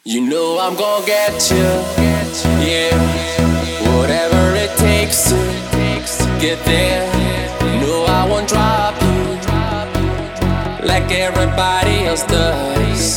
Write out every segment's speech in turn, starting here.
You know I'm gonna get you, yeah. Whatever it takes to get there. No, I won't drop you like everybody else does.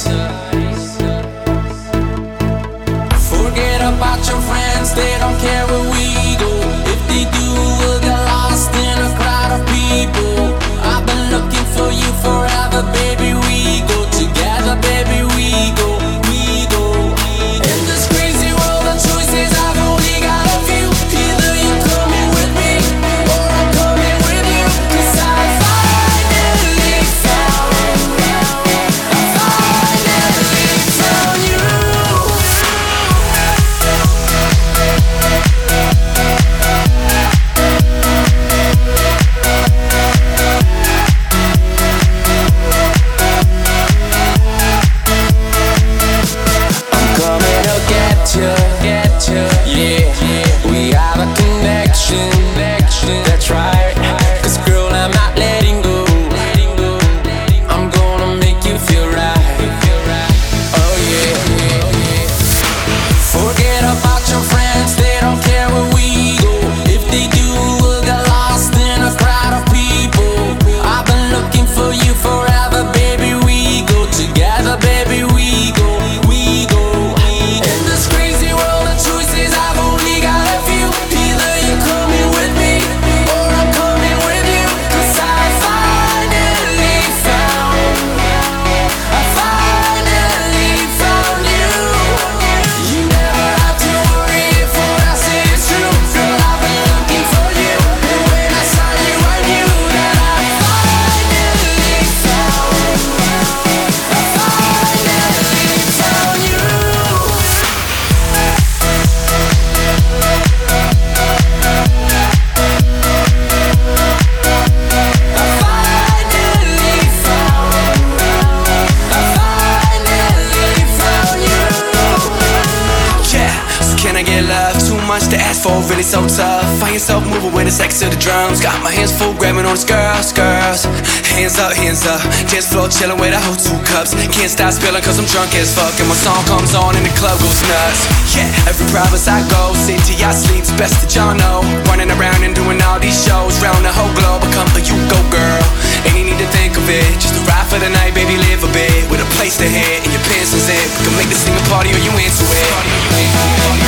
Forget about your friends, they don't care where we go. If they do, we'll get lost in a crowd of people. I've been looking for you forever, baby. We go together, baby. We go. In this crazy world of choices, I've only got a few. Either you're coming with me, or I'm coming with you. 'Cause I finally found you. Get you, yeah. We have a connection, that's right. 'Cause girl, I'm not letting go. I'm gonna make you feel right. Oh yeah. Forget about your friends, they don't care where we go. If they do, we'll get lost in a crowd of people. I've been looking for you forever, baby. We go together, baby. We go. In this crazy world of choices, I've only got a few. Either you're coming with me, or I'm coming with you. 'Cause I finally found you. You never have to worry if what I say is true. Girl, I've been looking for you, and when I saw you, I knew that I finally found you. Can I get love? Too much to ask for, really so tough. Find yourself moving with the sex to the drums. Got my hands full, grabbing on these girls. Hands up, dance floor chilling with a whole 2 cups. Can't stop spilling 'cause I'm drunk as fuck. And my song comes on and the club goes nuts. Yeah, every province I go, city I sleep's best that y'all know. Running around and doing all these shows round the whole globe. I come for you, go girl. Ain't you need to think of it. Just a ride for the night, baby, live a bit. With a place to hit and your pants is it. We can make this thing a party or you into it.